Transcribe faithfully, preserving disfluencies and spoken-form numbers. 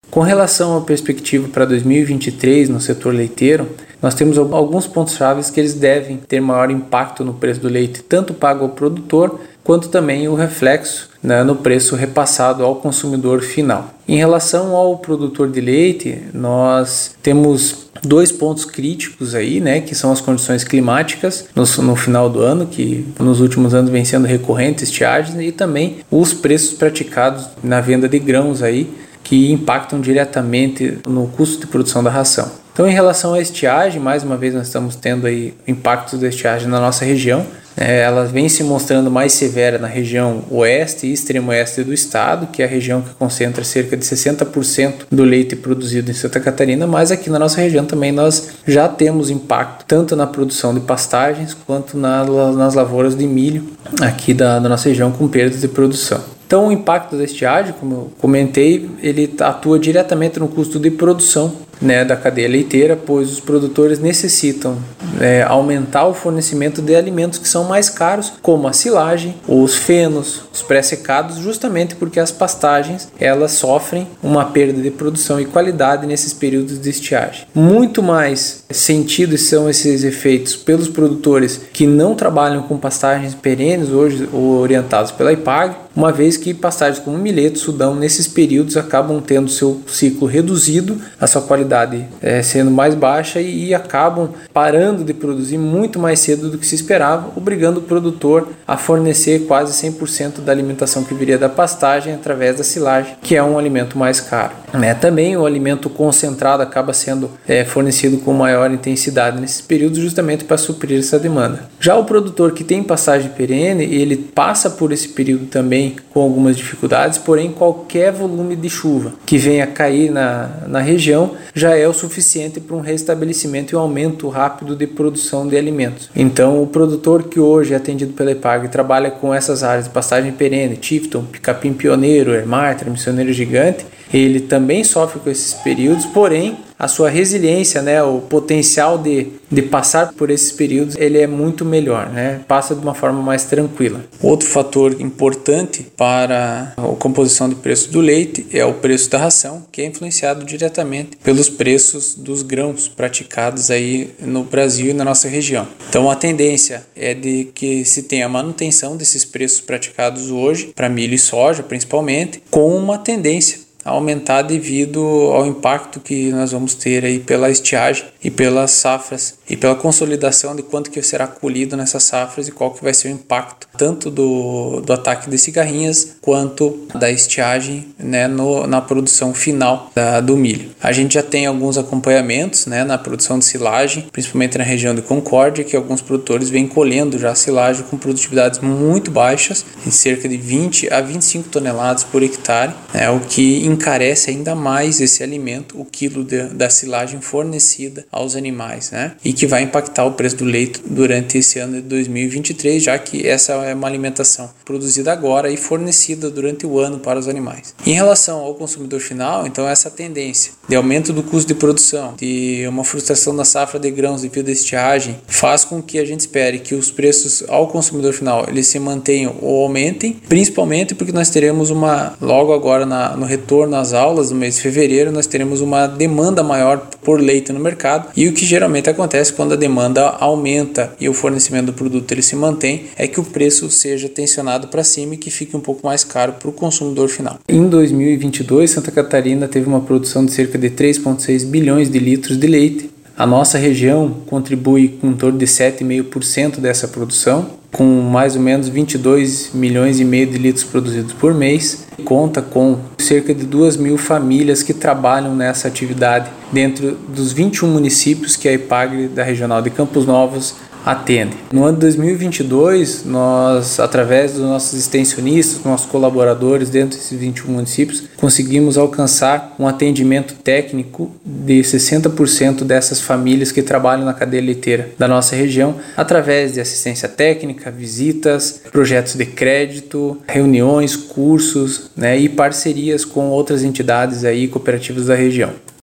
Com relação à perspectiva para dois mil e vinte e três no setor leiteiro, nós temos alguns pontos-chave que eles devem ter maior impacto no preço do leite, tanto pago ao produtor, quanto também o reflexo, né, no preço repassado ao consumidor final. Em relação ao produtor de leite, nós temos dois pontos críticos aí, né, que são as condições climáticas no, no final do ano, que nos últimos anos vem sendo recorrente, estiagem, e também os preços praticados na venda de grãos aí, que impactam diretamente no custo de produção da ração. Então, em relação à estiagem, mais uma vez nós estamos tendo aí impactos da estiagem na nossa região. É, ela vem se mostrando mais severa na região oeste e extremo oeste do estado, que é a região que concentra cerca de sessenta por cento do leite produzido em Santa Catarina, mas aqui na nossa região também nós já temos impacto tanto na produção de pastagens quanto na, nas lavouras de milho aqui da, da nossa região, com perdas de produção. Então, o impacto da estiagem, como eu comentei, ele atua diretamente no custo de produção, né, da cadeia leiteira, pois os produtores necessitam é, aumentar o fornecimento de alimentos que são mais caros, como a silagem, os fenos, os pré-secados, justamente porque as pastagens elas sofrem uma perda de produção e qualidade nesses períodos de estiagem. Muito mais sentido são esses efeitos pelos produtores que não trabalham com pastagens perenes, hoje orientados pela IPAGRE, uma vez que pastagens como milheto, sudão, nesses períodos acabam tendo seu ciclo reduzido, a sua qualidade é, sendo mais baixa e, e acabam parando de produzir muito mais cedo do que se esperava, obrigando o produtor a fornecer quase cem por cento da alimentação que viria da pastagem através da silagem, que é um alimento mais caro. Né? Também o alimento concentrado acaba sendo é, fornecido com maior intensidade nesses períodos, justamente para suprir essa demanda. Já o produtor que tem pastagem perene, ele passa por esse período também com algumas dificuldades, porém qualquer volume de chuva que venha cair na, na região já é o suficiente para um restabelecimento e um aumento rápido de produção de alimentos. Então, o produtor que hoje é atendido pela IPAGRE e trabalha com essas áreas de pastagem perene, Tifton, Capim Pioneiro, Ermartra, Missioneiro Gigante, ele também sofre com esses períodos, porém a sua resiliência, né, o potencial de, de passar por esses períodos, ele é muito melhor, né, passa de uma forma mais tranquila. Outro fator importante para a composição de preço do leite é o preço da ração, que é influenciado diretamente pelos preços dos grãos praticados aí no Brasil e na nossa região. Então a tendência é de que se tenha a manutenção desses preços praticados hoje, para milho e soja principalmente, com uma tendência a aumentar devido ao impacto que nós vamos ter aí pela estiagem e pelas safras e pela consolidação de quanto que será colhido nessas safras e qual que vai ser o impacto tanto do, do ataque de cigarrinhas quanto da estiagem, né, no, na produção final da, do milho. A gente já tem alguns acompanhamentos, né, na produção de silagem, principalmente na região de Concórdia, que alguns produtores vêm colhendo já silagem com produtividades muito baixas, em cerca de vinte a vinte e cinco toneladas por hectare, né, o que encarece ainda mais esse alimento, o quilo de, da silagem fornecida aos animais, né? E que vai impactar o preço do leite durante esse ano de dois mil e vinte e três, já que essa é uma alimentação produzida agora e fornecida durante o ano para os animais. Em relação ao consumidor final, então essa tendência de aumento do custo de produção, de uma frustração na safra de grãos devido à estiagem, faz com que a gente espere que os preços ao consumidor final eles se mantenham ou aumentem, principalmente porque nós teremos uma, logo agora na, no retorno às aulas, no mês de fevereiro, nós teremos uma demanda maior por leite no mercado, e o que geralmente acontece quando a demanda aumenta e o fornecimento do produto ele se mantém, é que o preço seja tensionado para cima e que fique um pouco mais caro para o consumidor final. Em dois mil e vinte e dois, Santa Catarina teve uma produção de cerca de três vírgula seis bilhões de litros de leite. A nossa região contribui com em torno de sete vírgula cinco por cento dessa produção, com mais ou menos vinte e dois milhões e meio de litros produzidos por mês. Conta com cerca de duas mil famílias que trabalham nessa atividade dentro dos vinte e um municípios que a IPAGRE da Regional de Campos Novos atende. No ano de dois mil e vinte e dois, nós, através dos nossos extensionistas, nossos colaboradores dentro desses vinte e um municípios, conseguimos alcançar um atendimento técnico de sessenta por cento dessas famílias que trabalham na cadeia leiteira da nossa região, através de assistência técnica, visitas, projetos de crédito, reuniões, cursos, né, e parcerias com outras entidades aí, cooperativas da região.